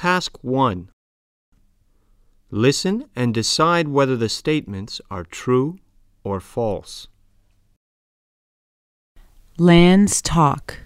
Task 1. Listen and decide whether the statements are true or false. Lan's talk.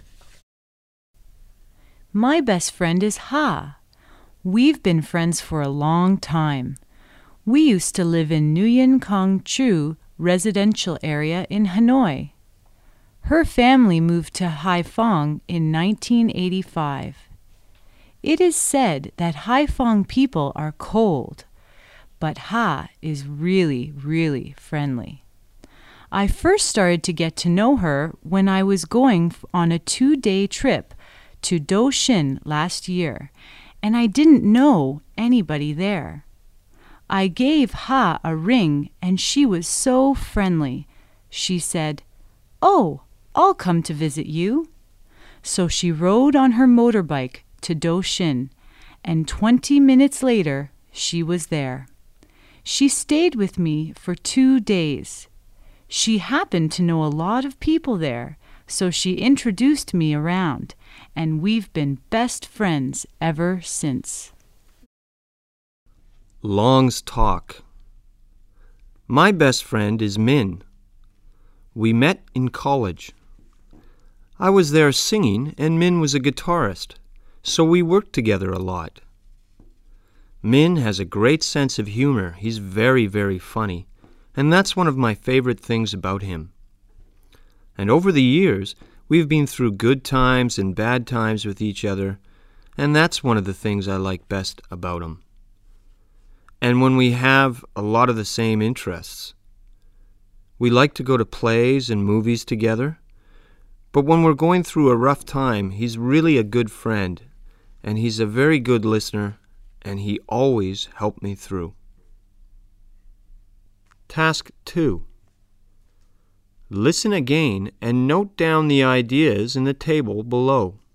My best friend is Ha. We've been friends for a long time. We used to live in Nguyen Quang Chu residential area in Hanoi. Her family moved to Haiphong in 1985. It is said that Haiphong people are cold, but Ha is really, really friendly. I first started to get to know her when I was going on a 2-day trip to Do Shin last year, and I didn't know anybody there. I gave Ha a ring, and she was so friendly. She said, "Oh, I'll come to visit you." So she rode on her motorbike to Do Shin, and 20 minutes later she was there. She stayed with me for 2 days. She happened to know a lot of people there, so she introduced me around, and we've been best friends ever since. Long's talk. My best friend is Min. We met in college. I was there singing, and Min was a guitarist, so we worked together a lot. Min has a great sense of humor. He's very, very funny, and that's one of my favorite things about him. And over the years, we've been through good times and bad times with each other, and that's one of the things I like best about him. And when we have a lot of the same interests, we like to go to plays and movies together, but when we're going through a rough time, he's really a good friend, and he's a very good listener, and he always helped me through. Task 2. Listen again and note down the ideas in the table below.